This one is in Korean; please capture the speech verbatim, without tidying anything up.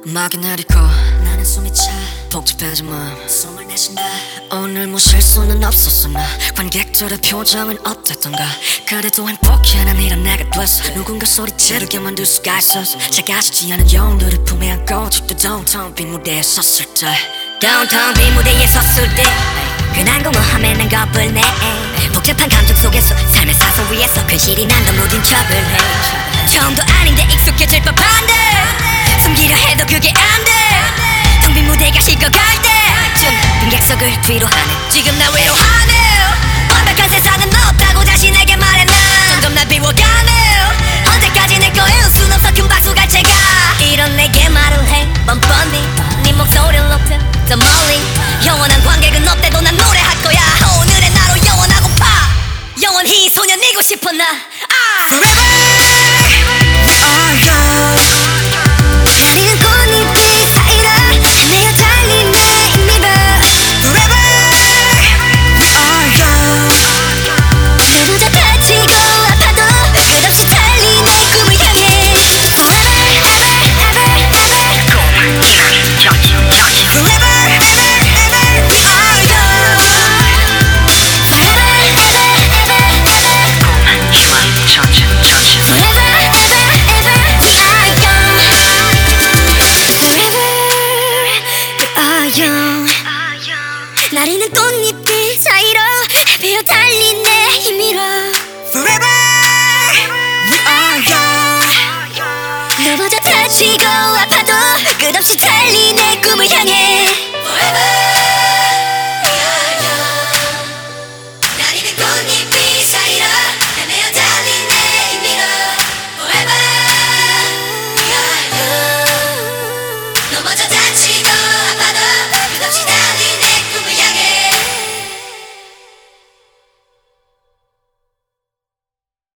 음악이 내리고 나는 숨이 차 복잡해진 마음 숨을 내쉰다. 오늘 뭐 실수는 없었어. 나 관객들의 표정은 어땠던가. 그래도 행복해 난 이런 내가 됐어. 누군가 소리 지르게 만들 수가 있었어. 작아지지 않은 영혼들을 품에 안고 집도 downtown 빈 무대에 섰을 때 downtown 빈 무대에 섰을 때 그날 공허함에 난 겁을 내. 복잡한 감정 속에서 삶의 사선 위에서 괜시리 난 더 무딘 척을 해. 처음도 아닌데 익숙해질 법한데 숨기려 해도 그게 안돼. 텅 빈 무대가 식어갈 때쯤 빈객석을 뒤로 하네. 지금 나 외로워하네. 완벽한 세상은 없다고 자신에게 말해. 난 점점 날 비워가네. 언제까지 내 거일 순 없어 큰 박수 갈 테가. 이런 내게 말을 해 뻔뻔히 네 목소리를 높여 더 멀리. 영원한 관객은 없대도 난 노래할 거야. 오늘의 나로 영원하고파. 영원히 소년이고 싶어 나. 아! Forever we are young. 나리는 꽃잎이 사이다 헤매어 달린 내 힘입어. Forever we are young. 누구도 다치고 아파도 끝없이 달린 내 꿈을 향해. Forever ever ever ever 꿈을 향해 저기 저기. Forever ever ever we are young. Forever ever ever ever 꿈은 희망 전진 전진. Forever ever ever we are young. Forever we are young. 나리는 꽃잎들 사이로 헤매어 달린 내 힘이로. Forever we are young. 너보다 다치고 아파도 끝없이 달린 내 꿈을 향해. Forever we are young. 나리는 꽃잎들 사이로 헤매어 달린 내 힘이로. Forever we are young. 너보다